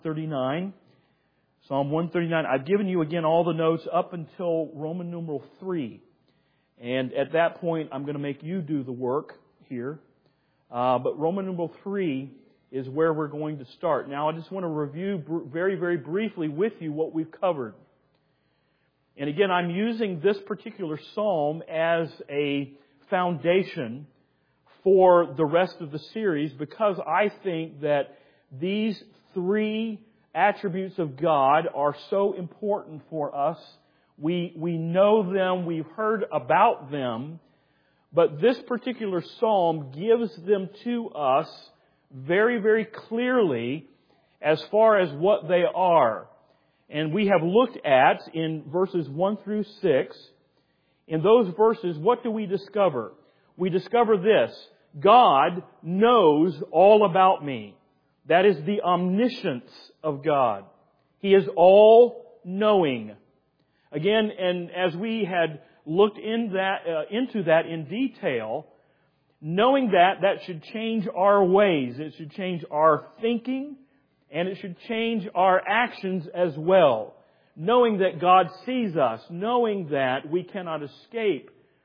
39. Psalm 139. I've given you again all the notes up until Roman numeral 3. And at that point, I'm going to make you do the work here. But Roman numeral 3 is where we're going to start. Now, I just want to review very, very briefly with you what we've covered. And again, I'm using this particular psalm as a foundation for the rest of the series because I think that these three attributes of God are so important for us. We know them, we've heard about them, but this particular psalm gives them to us very, very clearly as far as what they are. And we have looked at in verses 1 through 6, in those verses, what do we discover? We discover this: God knows all about me. That is the omniscience of God. He is all-knowing. Again, and as we had looked into that in detail, knowing that should change our ways. It should change our thinking, and it should change our actions as well. Knowing that God sees us, knowing that we cannot escape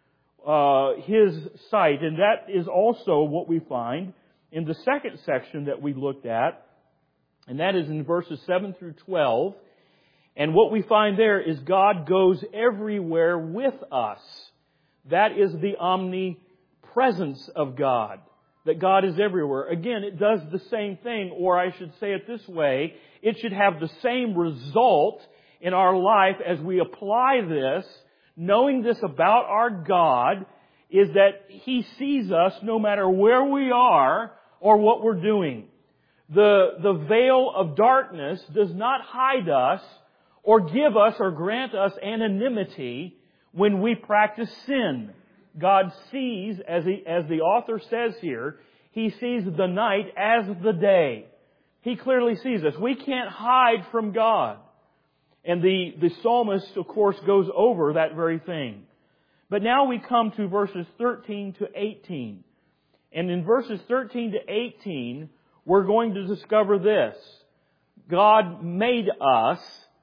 His sight. And that is also what we find in the second section that we looked at, and that is in verses 7 through 12. And what we find there is God goes everywhere with us. That is the omnipresence of God. That God is everywhere. Again, it does the same thing, or I should say it this way, it should have the same result in our life as we apply this. Knowing this about our God is that He sees us no matter where we are or what we're doing. The veil of darkness does not hide us or give us or grant us anonymity when we practice sin. God sees, as the author says here, He sees the night as the day. He clearly sees us. We can't hide from God. And the psalmist, of course, goes over that very thing. But now we come to verses 13 to 18. And in verses 13 to 18, we're going to discover this: God made us,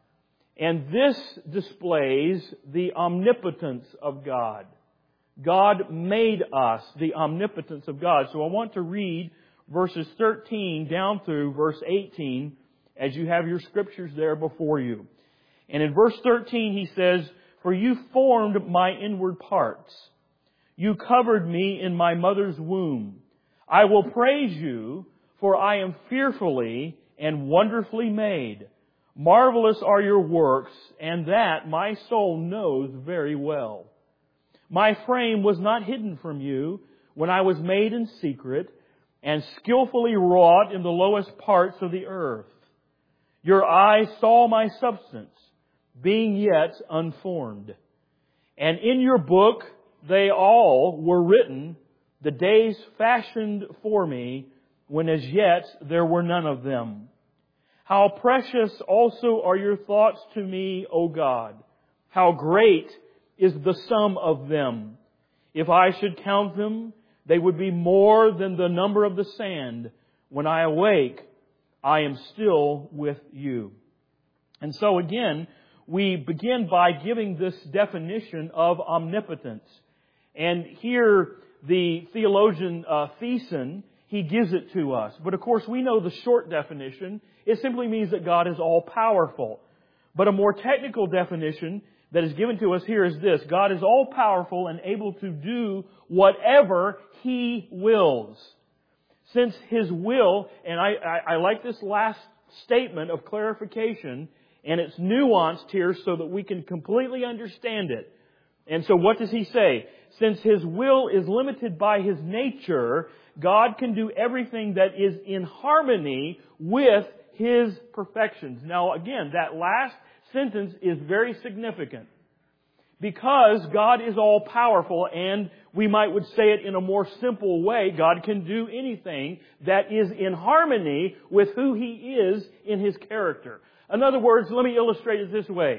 and this displays the omnipotence of God. God made us, the omnipotence of God. So I want to read verses 13 down through verse 18 as you have your scriptures there before you. And in verse 13 he says, "For you formed my inward parts. You covered me in my mother's womb. I will praise you, for I am fearfully and wonderfully made. Marvelous are your works, and that my soul knows very well. My frame was not hidden from you when I was made in secret and skillfully wrought in the lowest parts of the earth. Your eyes saw my substance, being yet unformed. And in your book they all were written, the days fashioned for me, when as yet there were none of them. How precious also are your thoughts to me, O God! How great is the sum of them! If I should count them, they would be more than the number of the sand. When I awake, I am still with you." And so again, we begin by giving this definition of omnipotence. And here the theologian Thiessen, he gives it to us. But of course we know the short definition. It simply means that God is all-powerful. But a more technical definition that is given to us here is this: God is all-powerful and able to do whatever He wills. Since His will, and I like this last statement of clarification, and it's nuanced here so that we can completely understand it. And so what does he say? Since His will is limited by His nature, God can do everything that is in harmony with His perfections. Now again, that last sentence is very significant. Because God is all-powerful, and we would say it in a more simple way, God can do anything that is in harmony with who He is in His character. In other words, let me illustrate it this way.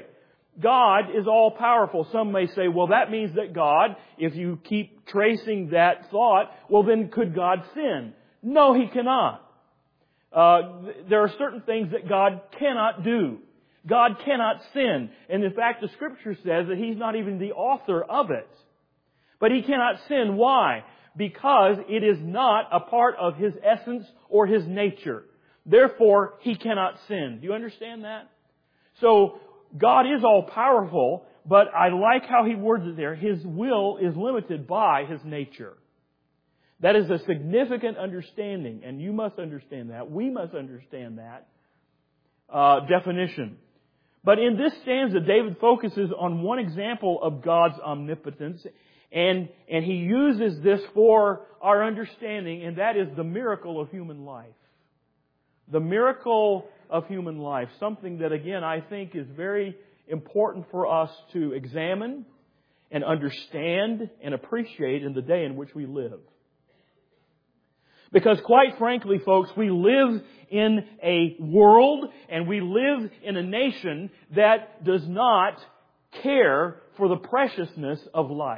God is all-powerful. Some may say, well, that means that God, if you keep tracing that thought, well then could God sin? No, He cannot. there are certain things that God cannot do. God cannot sin. And in fact, the Scripture says that He's not even the author of it. But He cannot sin. Why? Because it is not a part of His essence or His nature. Therefore, He cannot sin. Do you understand that? So, God is all-powerful, but I like how He words it there. His will is limited by His nature. That is a significant understanding, and you must understand that. We must understand that definition. But in this stanza, David focuses on one example of God's omnipotence, and he uses this for our understanding, and that is the miracle of human life. The miracle of human life. Something that, again, I think is very important for us to examine and understand and appreciate in the day in which we live. Because quite frankly, folks, we live in a world and we live in a nation that does not care for the preciousness of life.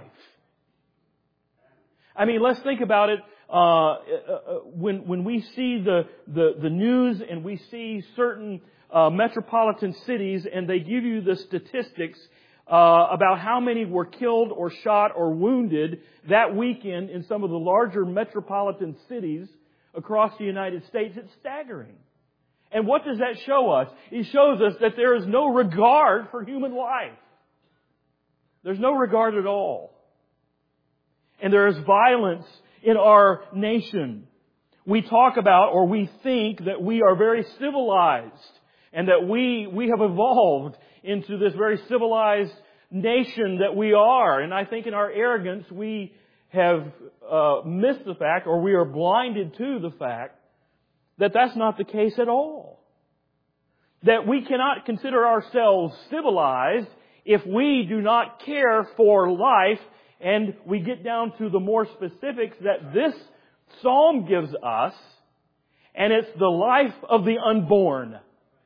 I mean, let's think about it. When we see the news and we see certain metropolitan cities and they give you the statistics about how many were killed or shot or wounded that weekend in some of the larger metropolitan cities across the United States, it's staggering. And what does that show us? It shows us that there is no regard for human life. There's no regard at all. And there is violence in our nation. We talk about, or we think that we are very civilized and that we have evolved into this very civilized nation that we are. And I think in our arrogance we have missed the fact, or we are blinded to the fact, that that's not the case at all. That we cannot consider ourselves civilized if we do not care for life. And we get down to the more specifics that this psalm gives us, and it's the life of the unborn.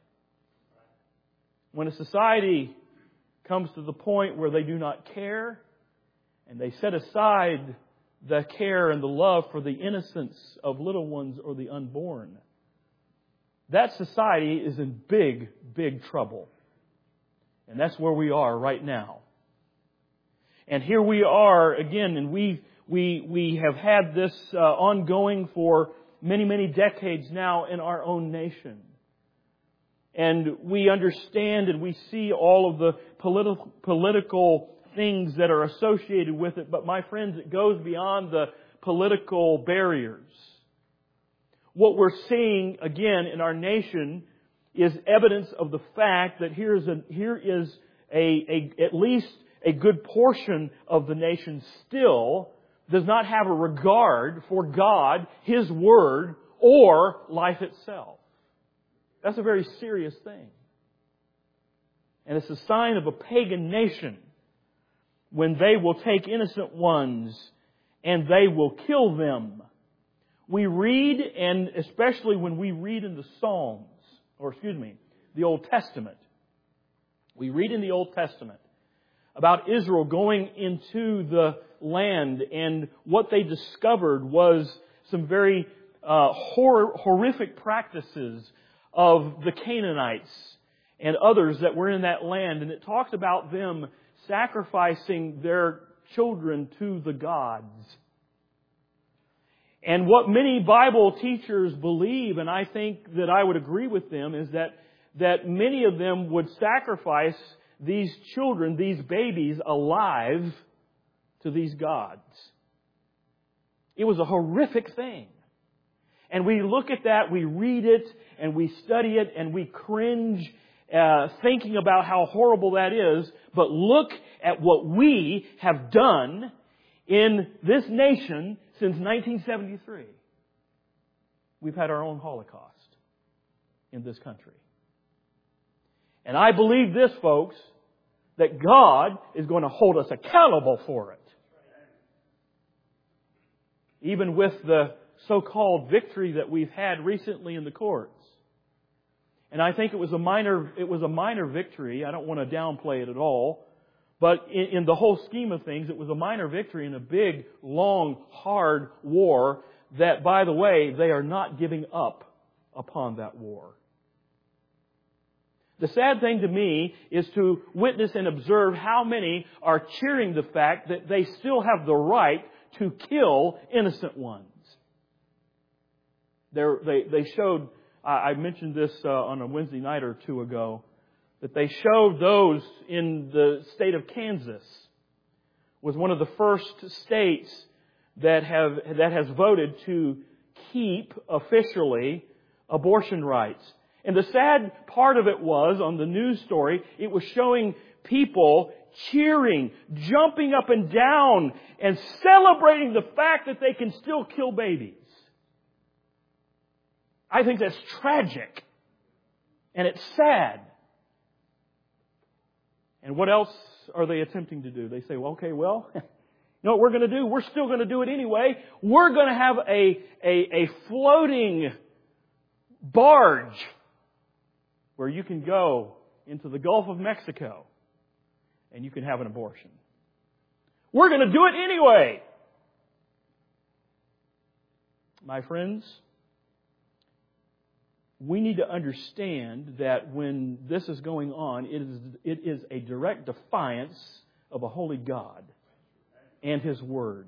When a society comes to the point where they do not care, and they set aside the care and the love for the innocence of little ones or the unborn, that society is in big, big trouble. And that's where we are right now. And here we are again, and we have had this ongoing for many, many decades now in our own nation. And we understand and we see all of the political things that are associated with it. But my friends, it goes beyond the political barriers. What we're seeing again in our nation is evidence of the fact that here is at least a good portion of the nation still does not have a regard for God, His Word, or life itself. That's a very serious thing. And it's a sign of a pagan nation when they will take innocent ones and they will kill them. We read, and especially when we read in the Psalms, the Old Testament. We read in the Old Testament about Israel going into the land, and what they discovered was some very horrific practices of the Canaanites and others that were in that land. And it talks about them sacrificing their children to the gods. And what many Bible teachers believe, and I think that I would agree with them, is that many of them would sacrifice these children, these babies, alive to these gods. It was a horrific thing. And we look at that, we read it, and we study it, and we cringe thinking about how horrible that is. But look at what we have done in this nation since 1973. We've had our own Holocaust in this country. And I believe this, folks, that God is going to hold us accountable for it. Even with the so-called victory that we've had recently in the courts. And I think it was a minor victory. I don't want to downplay it at all. But in the whole scheme of things, it was a minor victory in a big, long, hard war that, by the way, they are not giving up upon that war. The sad thing to me is to witness and observe how many are cheering the fact that they still have the right to kill innocent ones. They showed, I mentioned this on a Wednesday night or two ago, that they showed those in the state of Kansas was one of the first states that has voted to keep officially abortion rights. And the sad part of it was, on the news story, it was showing people cheering, jumping up and down, and celebrating the fact that they can still kill babies. I think that's tragic. And it's sad. And what else are they attempting to do? They say, well, okay, well, you know what we're going to do? We're still going to do it anyway. We're going to have a floating barge where you can go into the Gulf of Mexico and you can have an abortion. We're going to do it anyway. My friends, we need to understand that when this is going on, it is a direct defiance of a holy God and His Word.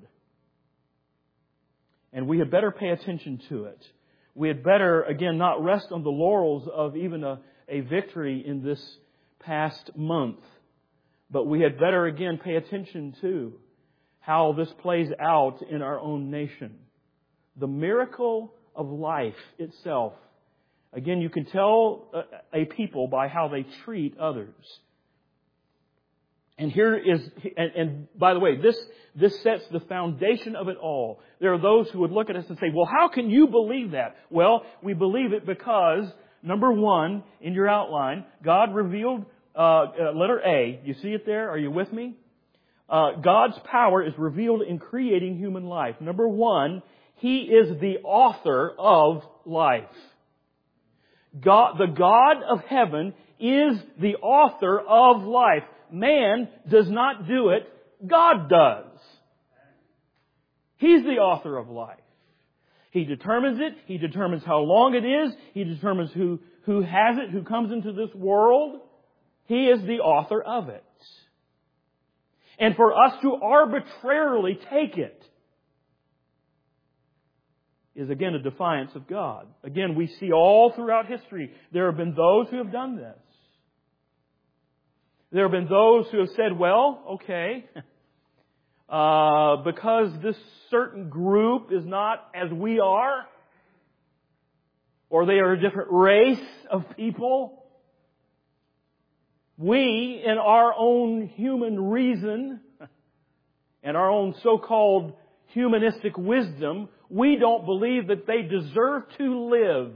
And we had better pay attention to it. We had better, again, not rest on the laurels of even a victory in this past month. But we had better, again, pay attention to how this plays out in our own nation. The miracle of life itself. Again, you can tell a people by how they treat others. And by the way, this sets the foundation of it all. There are those who would look at us and say, well, how can you believe that? Well, we believe it because, number one, in your outline, God revealed, letter A. You see it there? Are you with me? God's power is revealed in creating human life. Number one, He is the author of life. God, the God of heaven, is the author of life. Man does not do it. God does. He's the author of life. He determines it. He determines how long it is. He determines who has it, who comes into this world. He is the author of it. And for us to arbitrarily take it is again a defiance of God. Again, we see all throughout history there have been those who have done this. There have been those who have said, well, okay, because this certain group is not as we are, or they are a different race of people, we, in our own human reason and our own so-called humanistic wisdom, we don't believe that they deserve to live.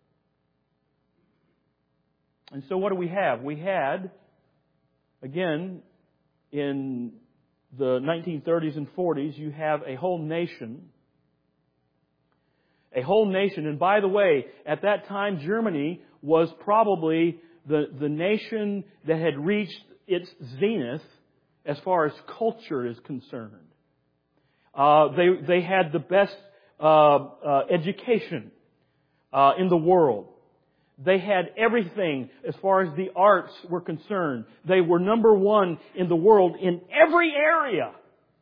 And so what do we have? We had, again, in the 1930s and 40s, you have a whole nation. A whole nation. And by the way, at that time, Germany was probably the nation that had reached its zenith as far as culture is concerned. They had the best education in the world. They had everything as far as the arts were concerned. They were number one in the world in every area.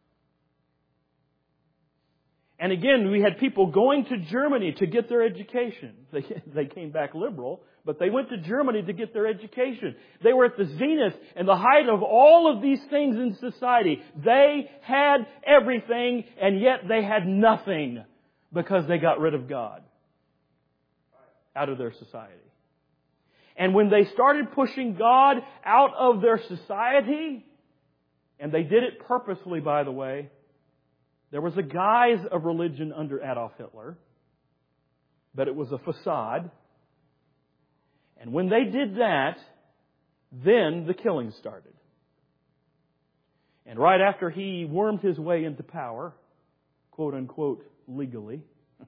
And again, we had people going to Germany to get their education. They came back liberal, but they went to Germany to get their education. They were at the zenith and the height of all of these things in society. They had everything, and yet they had nothing because they got rid of God out of their society. And when they started pushing God out of their society, and they did it purposefully, by the way, there was a guise of religion under Adolf Hitler, but it was a facade. And when they did that, then the killing started. And right after he wormed his way into power, quote unquote, legally,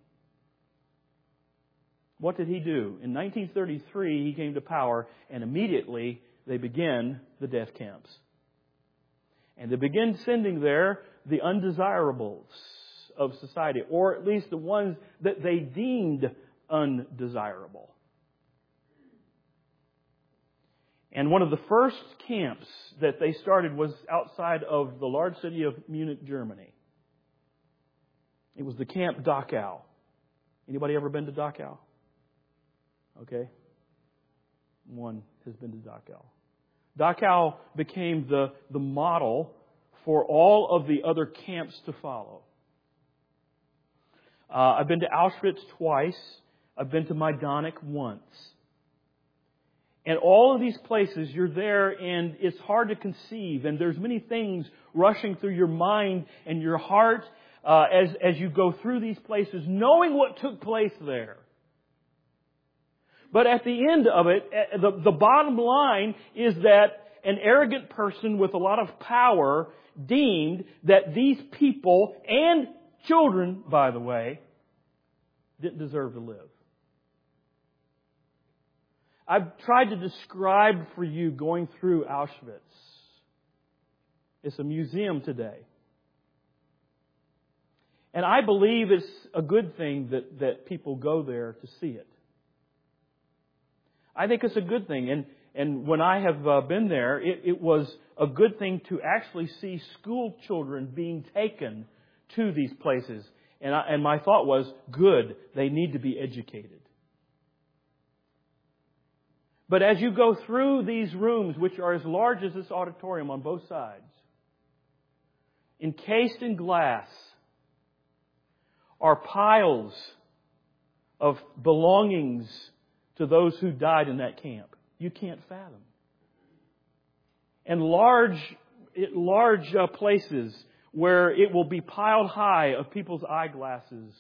what did he do? In 1933, he came to power, and immediately they began the death camps. And they began sending there the undesirables of society, or at least the ones that they deemed undesirable. And one of the first camps that they started was outside of the large city of Munich, Germany. It was the Camp Dachau. Anybody ever been to Dachau? Okay. One has been to Dachau. Dachau became the model for all of the other camps to follow. I've been to Auschwitz twice. I've been to Majdanek once. And all of these places, you're there and it's hard to conceive. And there's many things rushing through your mind and your heart as you go through these places, knowing what took place there. But at the end of it, the bottom line is that an arrogant person with a lot of power deemed that these people, and children, by the way, didn't deserve to live. I've tried to describe for you going through Auschwitz. It's a museum today. And I believe it's a good thing that people go there to see it. I think it's a good thing. And when I have been there, it was a good thing to actually see school children being taken to these places. And my thought was, good, they need to be educated. But as you go through these rooms, which are as large as this auditorium on both sides, encased in glass, are piles of belongings to those who died in that camp. You can't fathom. And large places where it will be piled high of people's eyeglasses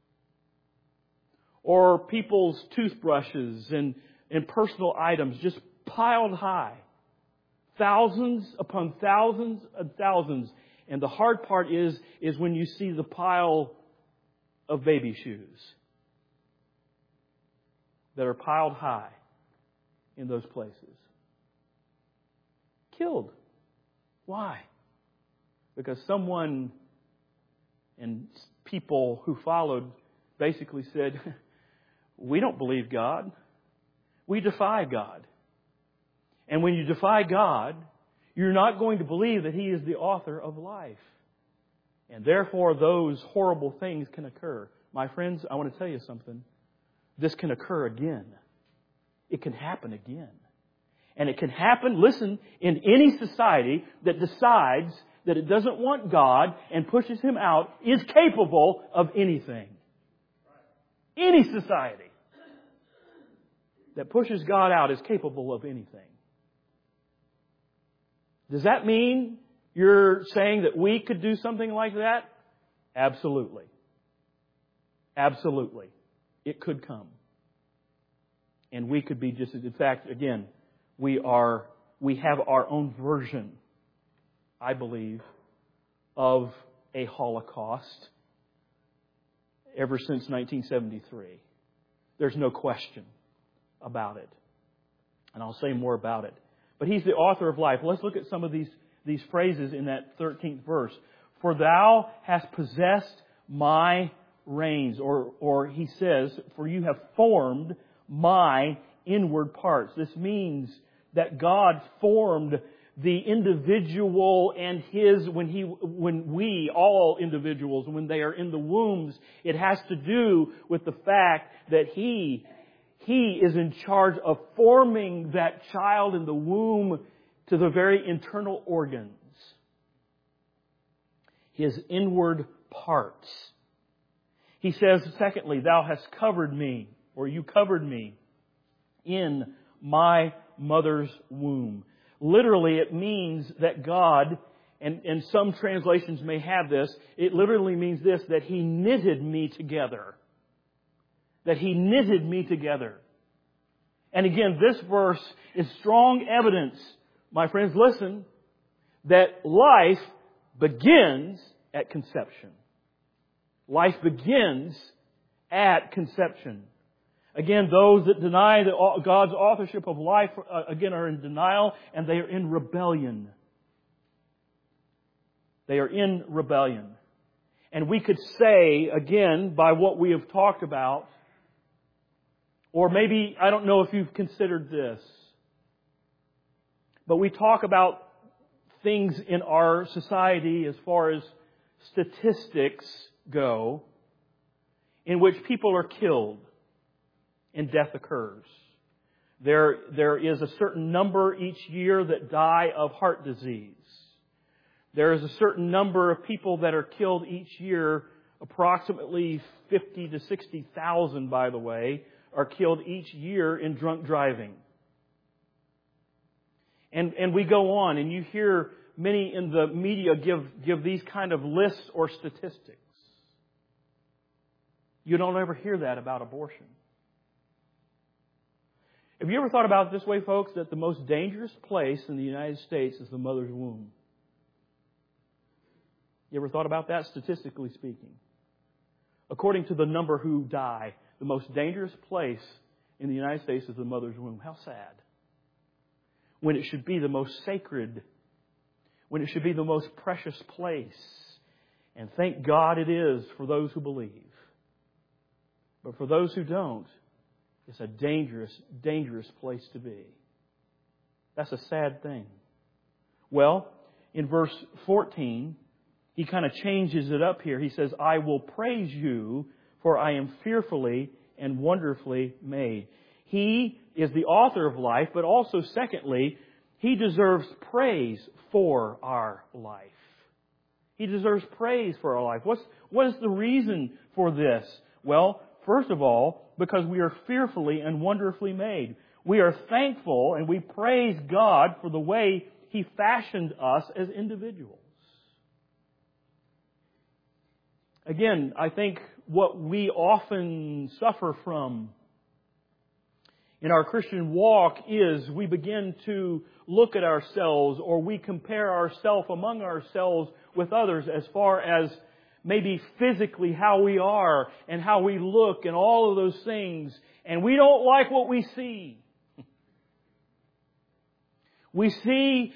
or people's toothbrushes and personal items just piled high. Thousands upon thousands and thousands. And the hard part is when you see the pile of baby shoes that are piled high in those places. Killed. Why? Because someone and people who followed basically said, we don't believe God. We defy God. And when you defy God, you're not going to believe that He is the author of life. And therefore, those horrible things can occur. My friends, I want to tell you something. This can occur again. It can happen again. And it can happen, listen, in any society that decides that it doesn't want God and pushes Him out is capable of anything. Any society that pushes God out is capable of anything. Does that mean you're saying that we could do something like that? Absolutely. Absolutely. It could come. And we could be just as, in fact, again, we have our own version, I believe, of a Holocaust ever since 1973. There's no question about it. And I'll say more about it. But He's the author of life. Let's look at some of these phrases in that 13th verse. For thou hast possessed my reins. Or he says, for you have formed my inward parts. This means that God formed the individual and when we, all individuals, when they are in the wombs, it has to do with the fact that He is in charge of forming that child in the womb to the very internal organs. His inward parts. He says, secondly, thou hast covered me, or you covered me in my mother's womb. Literally, it means that God, and some translations may have this, it literally means this, that He knitted me together. That He knitted me together. And again, this verse is strong evidence, my friends, listen, that life begins at conception. Life begins at conception. Again, those that deny God's authorship of life, again, are in denial and they are in rebellion. They are in rebellion. And we could say, again, by what we have talked about, Or maybe, I don't know if you've considered this, but we talk about things in our society as far as statistics go, in which people are killed and death occurs. There is a certain number each year that die of heart disease. There is a certain number of people that are killed each year, approximately 50 to 60,000, by the way, are killed each year in drunk driving. And we go on, and you hear many in the media give these kind of lists or statistics. You don't ever hear that about abortion. Have you ever thought about it this way, folks, that the most dangerous place in the United States is the mother's womb? You ever thought about that, statistically speaking? According to the number who die, the most dangerous place in the United States is the mother's womb. How sad. When it should be the most sacred, when it should be the most precious place. And thank God it is for those who believe. But for those who don't, it's a dangerous, dangerous place to be. That's a sad thing. Well, in verse 14, he kind of changes it up here. He says, I will praise you, for I am fearfully and wonderfully made. He is the author of life, but also, secondly, He deserves praise for our life. He deserves praise for our life. What is the reason for this? Well, first of all, because we are fearfully and wonderfully made. We are thankful and we praise God for the way He fashioned us as individuals. Again, I think what we often suffer from in our Christian walk is we begin to look at ourselves, or we compare ourselves among ourselves with others as far as maybe physically how we are and how we look and all of those things. And we don't like what we see. We see,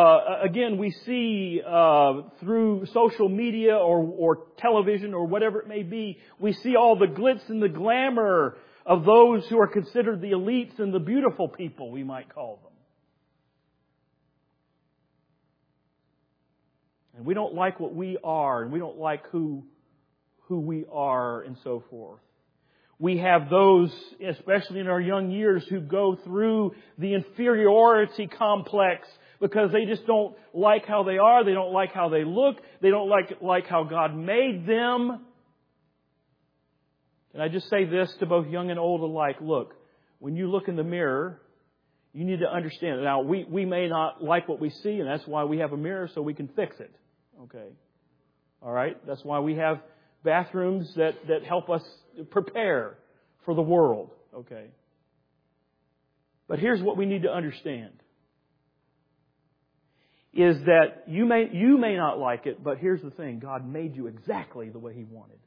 through social media or television or whatever it may be, we see all the glitz and the glamour of those who are considered the elites and the beautiful people, we might call them. And we don't like what we are, and we don't like who we are, and so forth. We have those, especially in our young years, who go through the inferiority complex because they just don't like how they are, they don't like how they look, they don't like how God made them. And I just say this to both young and old alike. Look, when you look in the mirror, you need to understand. Now, we may not like what we see, and that's why we have a mirror, so we can fix it. Okay. All right? That's why we have bathrooms that help us prepare for the world. Okay. But here's what we need to understand. Is that you may not like it, but here's the thing. God made you exactly the way He wanted.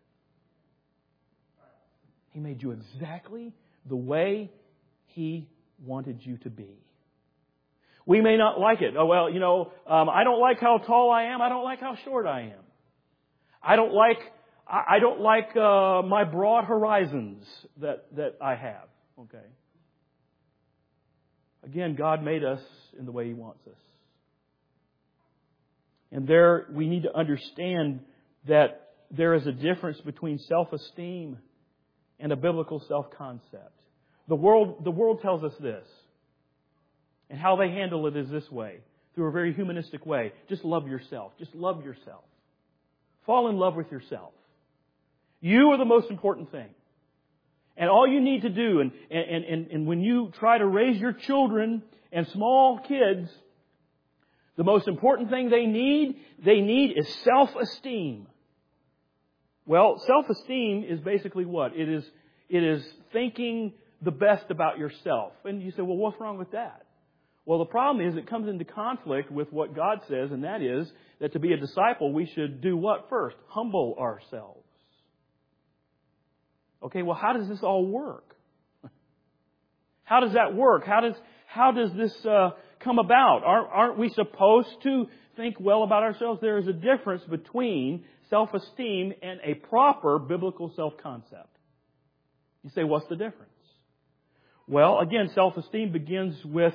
He made you exactly the way He wanted you to be. We may not like it. Oh, well, I don't like how tall I am. I don't like how short I am. I don't like my broad horizons that I have. Okay. Again, God made us in the way He wants us. And there we need to understand that there is a difference between self-esteem and a biblical self-concept. The world tells us this. And how they handle it is this way, through a very humanistic way. Just love yourself. Just love yourself. Fall in love with yourself. You are the most important thing. And all you need to do, and when you try to raise your children and small kids, the most important thing they need is self-esteem. Well, self-esteem is basically what? It is thinking the best about yourself. And you say, well, what's wrong with that? Well, the problem is it comes into conflict with what God says, and that is that to be a disciple, we should do what first? Humble ourselves. Okay, well, how does this all work? How does that work? How does this come about? Aren't we supposed to think well about ourselves? There is a difference between self-esteem and a proper biblical self-concept. You say, what's the difference? Well, again, self-esteem begins with,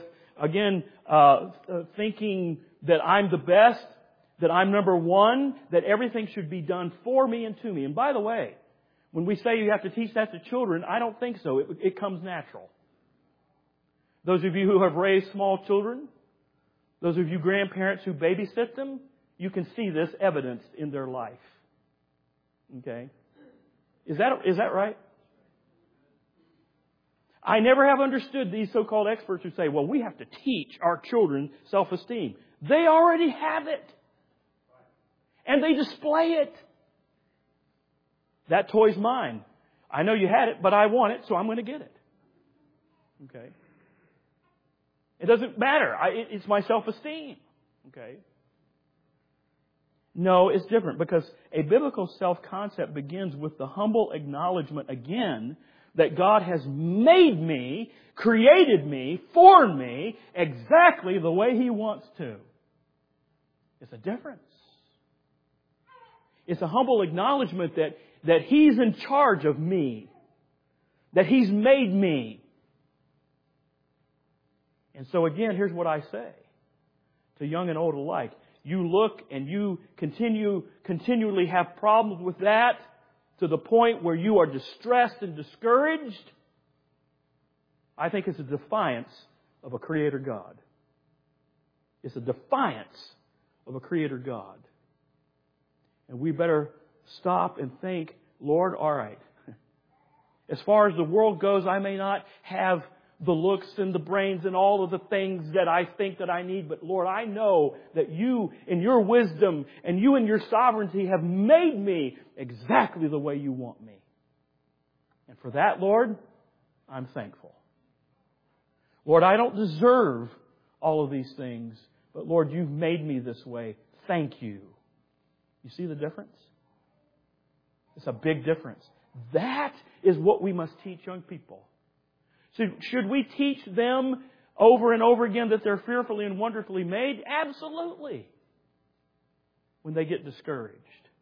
thinking that I'm the best, that I'm number one, that everything should be done for me and to me. And by the way, when we say you have to teach that to children, I don't think so. It comes natural. Those of you who have raised small children, those of you grandparents who babysit them, you can see this evidenced in their life. Okay? Is that right? I never have understood these so-called experts who say, well, we have to teach our children self-esteem. They already have it. And they display it. That toy's mine. I know you had it, but I want it, so I'm going to get it. Okay? It doesn't matter. It's my self-esteem. Okay? No, it's different, because a biblical self-concept begins with the humble acknowledgement again that God has made me, created me, formed me exactly the way He wants to. It's a difference. It's a humble acknowledgement that He's in charge of me, that He's made me. And so again, here's what I say to young and old alike. You look and you continually have problems with that to the point where you are distressed and discouraged. I think it's a defiance of a Creator God. It's a defiance of a Creator God. And we better stop and think, Lord, all right. As far as the world goes, I may not have the looks and the brains and all of the things that I think that I need. But Lord, I know that You, in Your wisdom and You in Your sovereignty, have made me exactly the way You want me. And for that, Lord, I'm thankful. Lord, I don't deserve all of these things. But Lord, You've made me this way. Thank You. You see the difference? It's a big difference. That is what we must teach young people. So should we teach them over and over again that they're fearfully and wonderfully made? Absolutely. When they get discouraged.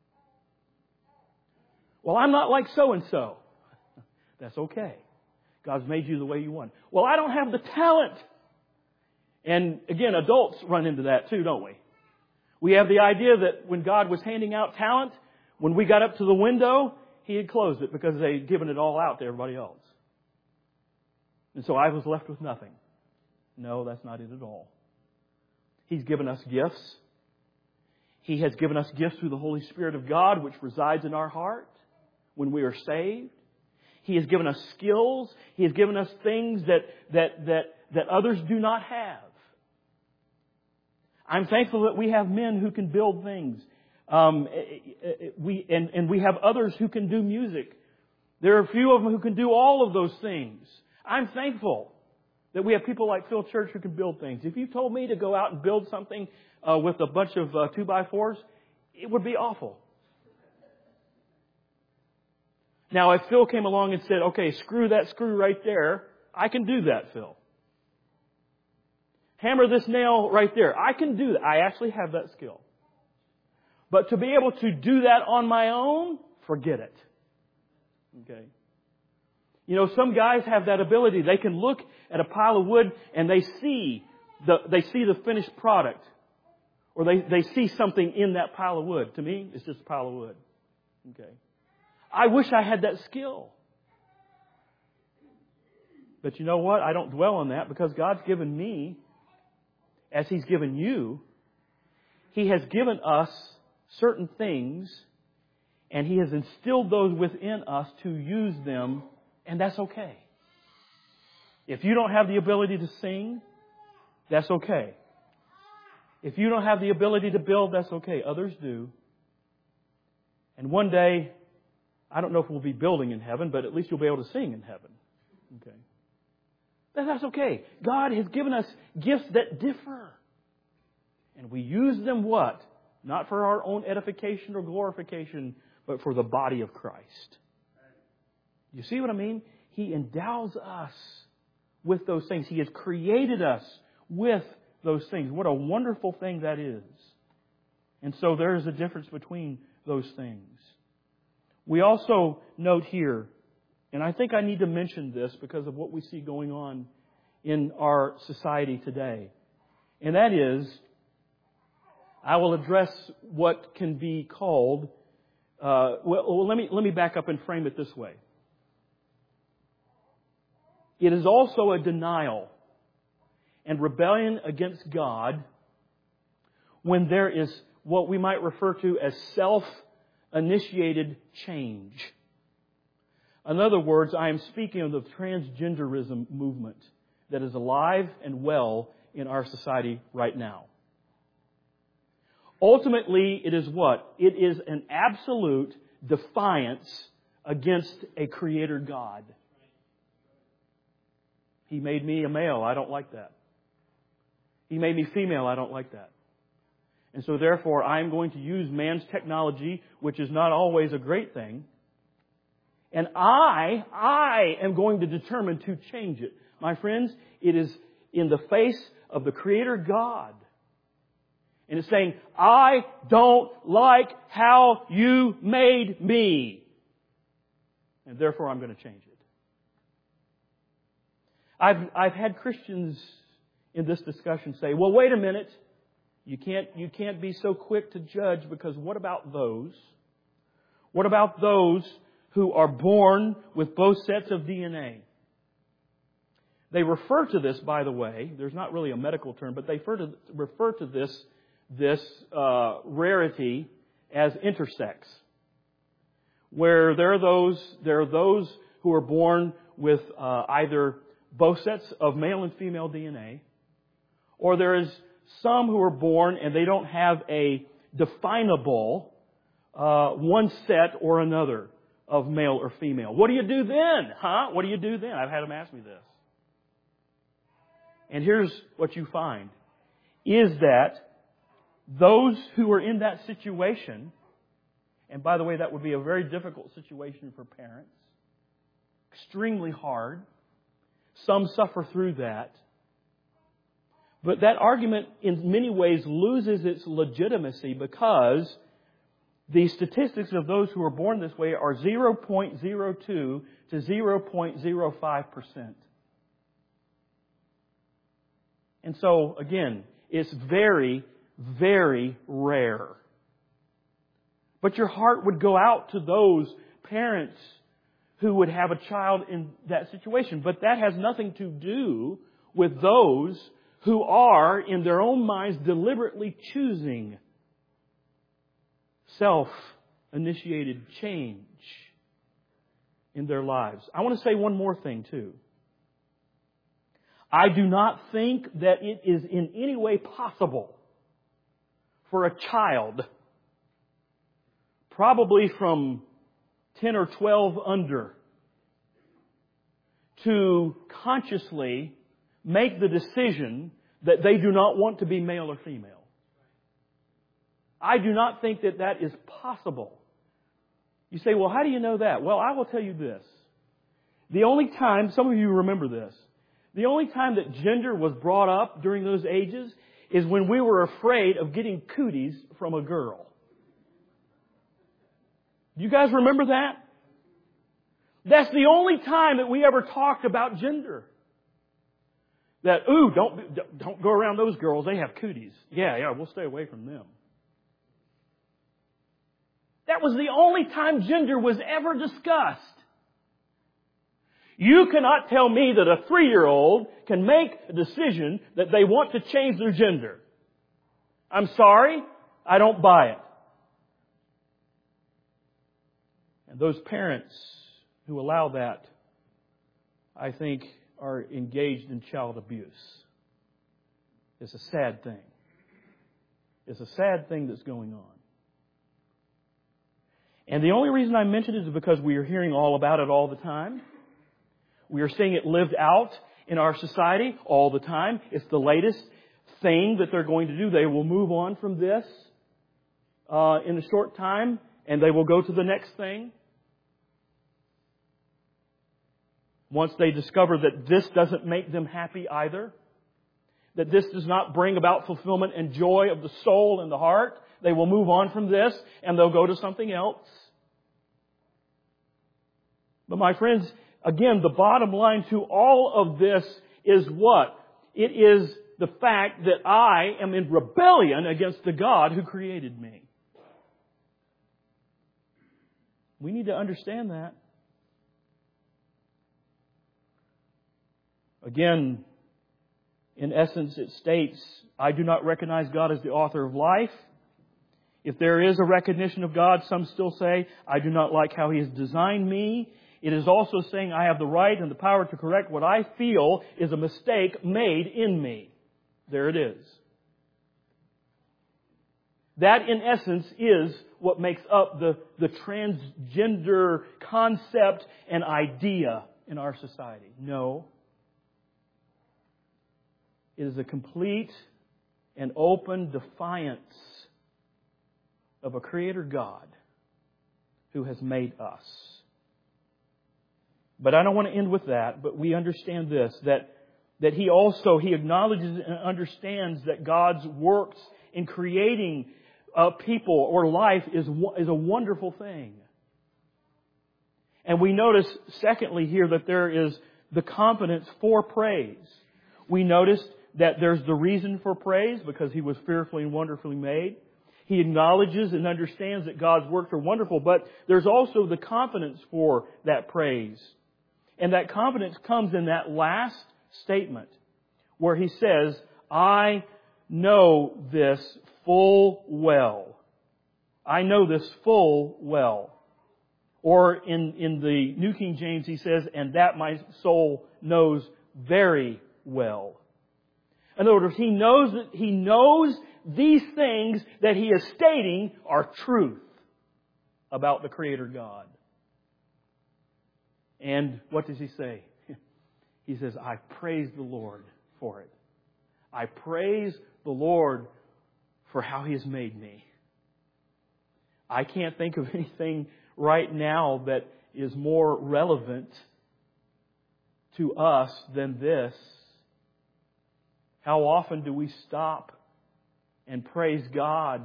Well, I'm not like so-and-so. That's okay. God's made you the way You want. Well, I don't have the talent. And again, adults run into that too, don't we? We have the idea that when God was handing out talent, when we got up to the window, He had closed it because they had given it all out to everybody else. And so I was left with nothing. No, that's not it at all. He's given us gifts. He has given us gifts through the Holy Spirit of God, which resides in our heart when we are saved. He has given us skills. He has given us things that others do not have. I'm thankful that we have men who can build things. We have others who can do music. There are a few of them who can do all of those things. I'm thankful that we have people like Phil Church who can build things. If you told me to go out and build something with a bunch of 2x4s, it would be awful. Now, if Phil came along and said, okay, screw that screw right there, I can do that, Phil. Hammer this nail right there. I can do that. I actually have that skill. But to be able to do that on my own, forget it. Okay. You know, some guys have that ability. They can look at a pile of wood and they see the finished product. Or they see something in that pile of wood. To me, it's just a pile of wood. Okay. I wish I had that skill. But you know what? I don't dwell on that because God's given me, as He's given you, He has given us certain things and He has instilled those within us to use them, and that's okay. If you don't have the ability to sing, that's okay. If you don't have the ability to build, that's okay. Others do. And one day, I don't know if we'll be building in heaven, but at least you'll be able to sing in heaven. Okay. That's okay. God has given us gifts that differ. And we use them what? Not for our own edification or glorification, but for the body of Christ. You see what I mean? He endows us with those things. He has created us with those things. What a wonderful thing that is. And so there is a difference between those things. We also note here And I think I need to mention this because of what we see going on in our society today. And that is, I will address what can be called, let me back up and frame it this way. It is also a denial and rebellion against God when there is what we might refer to as self-initiated change. In other words, I am speaking of the transgenderism movement that is alive and well in our society right now. Ultimately, it is what? It is an absolute defiance against a Creator God. He made me a male. I don't like that. He made me female. I don't like that. And so therefore, I'm going to use man's technology, which is not always a great thing. And I am going to determine to change it. My friends, it is in the face of the Creator God. And it's saying, I don't like how you made me. And therefore, I'm going to change it. I've had Christians in this discussion say, well, wait a minute. You can't be so quick to judge because what about those? What about those who are born with both sets of DNA? They refer to this, by the way, there's not really a medical term, but they refer to this rarity as intersex, where there are those who are born with either both sets of male and female DNA, or there is some who are born and they don't have a definable one set or another of male or female. What do you do then? What do you do then? I've had them ask me this. And here's what you find, is that those who are in that situation, and by the way, that would be a very difficult situation for parents, extremely hard. Some suffer through that. But that argument in many ways loses its legitimacy because the statistics of those who are born this way are 0.02 to 0.05%. And so, again, it's very, very rare. But your heart would go out to those parents who would have a child in that situation. But that has nothing to do with those who are, in their own minds, deliberately choosing self-initiated change in their lives. I want to say one more thing, too. I do not think that it is in any way possible for a child, probably from 10 or 12 under, to consciously make the decision that they do not want to be male or female. I do not think that that is possible. You say, well, how do you know that? Well, I will tell you this. The only time, some of you remember this, the only time that gender was brought up during those ages is when we were afraid of getting cooties from a girl. Do you guys remember that? That's the only time that we ever talked about gender. That, don't go around those girls, they have cooties. Yeah, we'll stay away from them. That was the only time gender was ever discussed. You cannot tell me that a 3-year-old can make a decision that they want to change their gender. I'm sorry, I don't buy it. And those parents who allow that, I think, are engaged in child abuse. It's a sad thing. It's a sad thing that's going on. And the only reason I mention it is because we are hearing all about it all the time. We are seeing it lived out in our society all the time. It's the latest thing that they're going to do. They will move on from this in a short time, and they will go to the next thing. Once they discover that this doesn't make them happy either, that this does not bring about fulfillment and joy of the soul and the heart, they will move on from this and they'll go to something else. But my friends, Again, the bottom line to all of this is what? It is the fact that I am in rebellion against the God who created me. We need to understand that. Again, in essence, it states, I do not recognize God as the author of life. If there is a recognition of God, some still say, I do not like how He has designed me. It is also saying I have the right and the power to correct what I feel is a mistake made in me. There it is. That, in essence, is what makes up the transgender concept and idea in our society. No. It is a complete and open defiance of a Creator God who has made us. But I don't want to end with that, but we understand this, that He acknowledges and understands that God's works in creating people or life is a wonderful thing. And we notice, secondly, here that there is the confidence for praise. We noticed that there's the reason for praise because He was fearfully and wonderfully made. He acknowledges and understands that God's works are wonderful, but there's also the confidence for that praise. And that confidence comes in that last statement where He says, I know this full well. I know this full well. Or in the New King James He says, and that my soul knows very well. In other words, He knows these things that He is stating are truth about the Creator God. And what does He say? He says, I praise the Lord for it. I praise the Lord for how He has made me. I can't think of anything right now that is more relevant to us than this. How often do we stop and praise God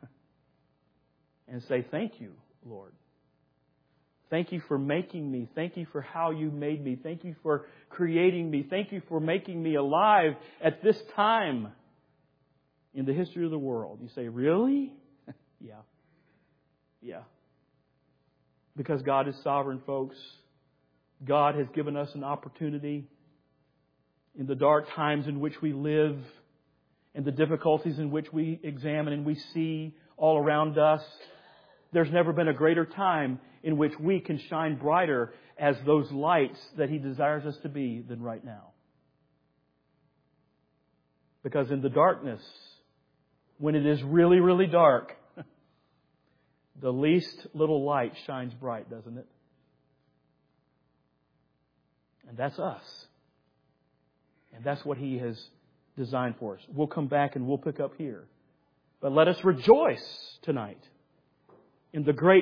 and say, thank you, Lord. Thank you for making me. Thank you for how you made me. Thank you for creating me. Thank you for making me alive at this time in the history of the world. You say, really? Yeah. Yeah. Because God is sovereign, folks. God has given us an opportunity in the dark times in which we live and the difficulties in which we examine and we see all around us. There's never been a greater time in which we can shine brighter as those lights that He desires us to be than right now. Because in the darkness, when it is really, really dark, the least little light shines bright, doesn't it? And that's us. And that's what He has designed for us. We'll come back and we'll pick up here. But let us rejoice tonight in the great